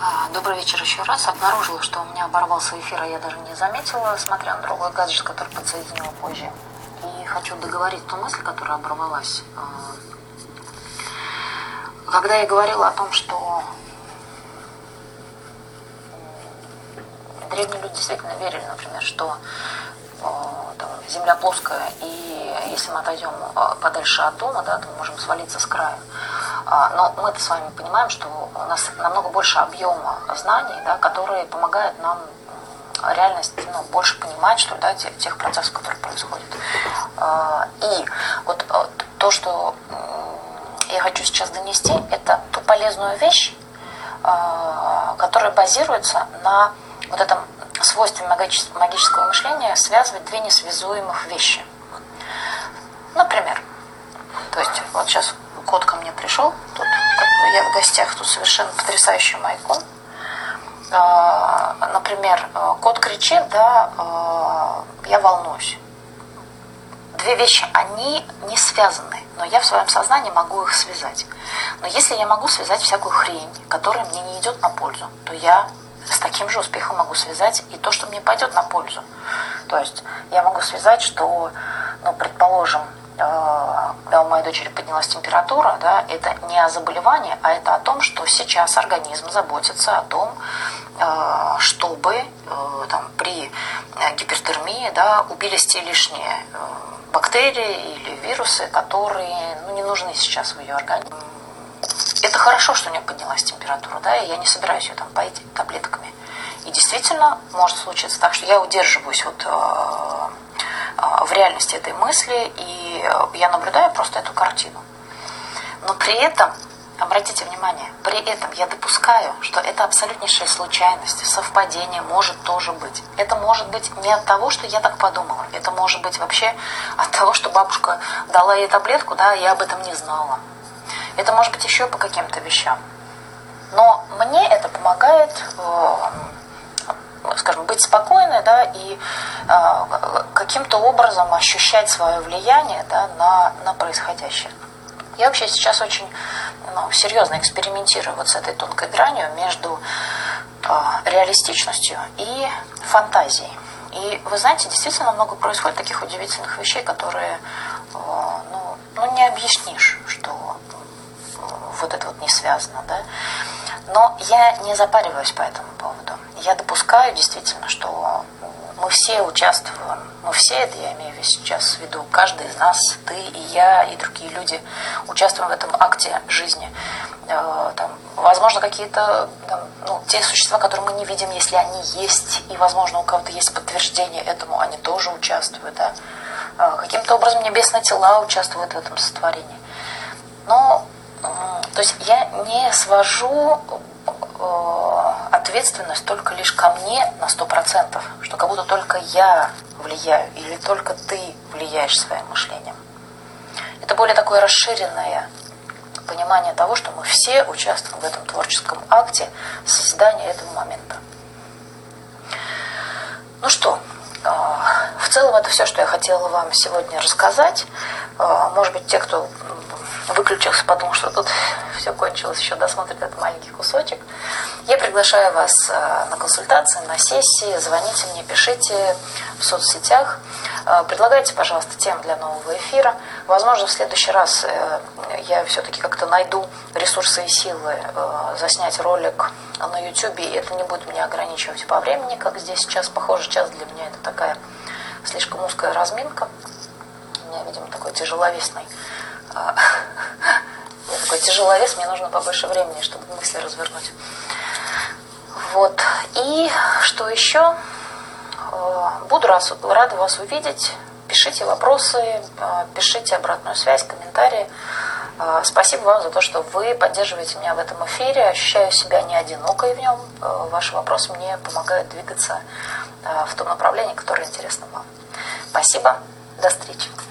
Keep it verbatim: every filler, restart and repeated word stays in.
А, Добрый вечер еще раз. Обнаружила, что у меня оборвался эфир, а я даже не заметила, смотря на другой гаджет, который подсоединила позже. И хочу договорить ту мысль, которая оборвалась. А, Когда я говорила о том, что древние люди действительно верили, например, что а, там, Земля плоская, и если мы отойдем а, подальше от дома, да, то мы можем свалиться с края. А, Но мы-то с вами понимаем, что у нас намного больше объема знаний, да, которые помогают нам реальность, ну, больше понимать, что ли, да, тех, тех процессов, которые происходят. А, И вот то, что я хочу сейчас донести, это ту полезную вещь, а, которая базируется на вот этом свойстве магического мышления связывать две несвязуемых вещи. Например, то есть вот сейчас кот ко мне пришел, тут я в гостях, тут совершенно потрясающий майкон. Например, кот кричит, да, я волнуюсь. Две вещи, они не связаны, но я в своем сознании могу их связать. Но если я могу связать всякую хрень, которая мне не идет на пользу, то я с таким же успехом могу связать и то, что мне пойдет на пользу. То есть я могу связать, что, ну, предположим, когда у моей дочери поднялась температура, да, это не о заболевании, а это о том, что сейчас организм заботится о том, чтобы там, при гипертермии, да, убились те лишние бактерии или вирусы, которые, ну, не нужны сейчас в ее организме. Это хорошо, что у нее поднялась температура, да, и я не собираюсь ее там поить таблетками. И действительно может случиться так, что я удерживаюсь вот в реальности этой мысли, и я наблюдаю просто эту картину. Но при этом, обратите внимание, при этом я допускаю, что это абсолютнейшая случайность, совпадение может тоже быть. Это может быть не от того, что я так подумала, это может быть вообще от того, что бабушка дала ей таблетку, да, я об этом не знала. Это может быть еще по каким-то вещам. Но мне это помогает, скажем, быть спокойной, да, и э, каким-то образом ощущать свое влияние, да, на, на происходящее. Я вообще сейчас очень, ну, серьезно экспериментирую вот с этой тонкой гранью между э, реалистичностью и фантазией. И вы знаете, действительно много происходит таких удивительных вещей, которые э, ну, ну, не объяснишь, что э, вот это вот не связано, да. Но я не запариваюсь по этому поводу. Я допускаю действительно, что мы все участвуем, мы все, это я имею сейчас в виду, каждый из нас, ты и я, и другие люди участвуем в этом акте жизни. Там, возможно, какие-то там, ну, те существа, которые мы не видим, если они есть, и, возможно, у кого-то есть подтверждение этому, они тоже участвуют. Да? Каким-то образом небесные тела участвуют в этом сотворении. Но, то есть я не свожу ответственность только лишь ко мне на сто процентов, что как будто только я влияю или только ты влияешь своим мышлением. Это более такое расширенное понимание того, что мы все участвуем в этом творческом акте создания этого момента. Ну что, в целом это все, что я хотела вам сегодня рассказать. Может быть, те, кто выключился, потому что тут все кончилось, еще досмотрит этот маленький кусочек. Я приглашаю вас на консультации, на сессии. Звоните мне, пишите в соцсетях. Предлагайте, пожалуйста, темы для нового эфира. Возможно, в следующий раз я все-таки как-то найду ресурсы и силы заснять ролик на YouTube, и это не будет меня ограничивать по времени, как здесь сейчас. Похоже, час для меня это такая слишком узкая разминка. У меня, видимо, такой тяжеловесный Я такой тяжеловес, мне нужно побольше времени, чтобы мысли развернуть. Вот. И что еще? Буду рада вас увидеть. Пишите вопросы, пишите обратную связь, комментарии. Спасибо вам за то, что вы поддерживаете меня в этом эфире. Ощущаю себя не одинокой в нем. Ваши вопросы мне помогают двигаться в том направлении, которое интересно вам. Спасибо. До встречи.